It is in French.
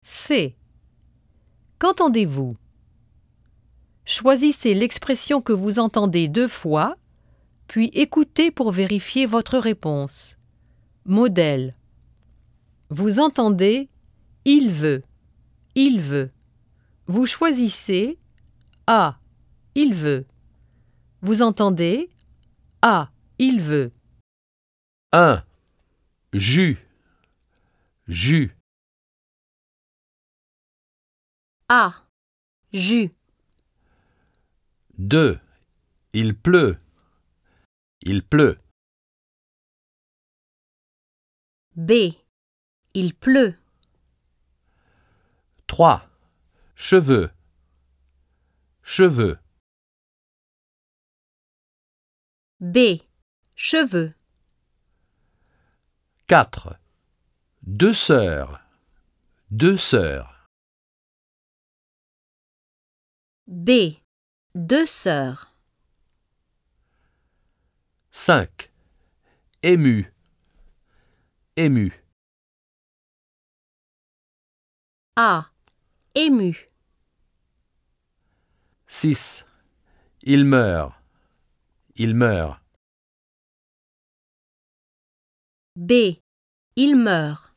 C. Qu'entendez-vous? Choisissez l'expression que vous entendez 2 fois, puis écoutez pour vérifier votre réponse. Modèle. Vous entendez « il veut »,« il veut ». Vous choisissez « ah, il veut ». Vous entendez « ah, il veut ». 1. Jus, jus. A. Jus. 2. Il pleut, il pleut. B. Il pleut. 3. Cheveux, cheveux. B. Cheveux. 4. Deux sœurs, deux sœurs. B. Deux sœurs. 5. Ému, ému. A. Ému. 6. Il meurt, il meurt. B. Il meurt.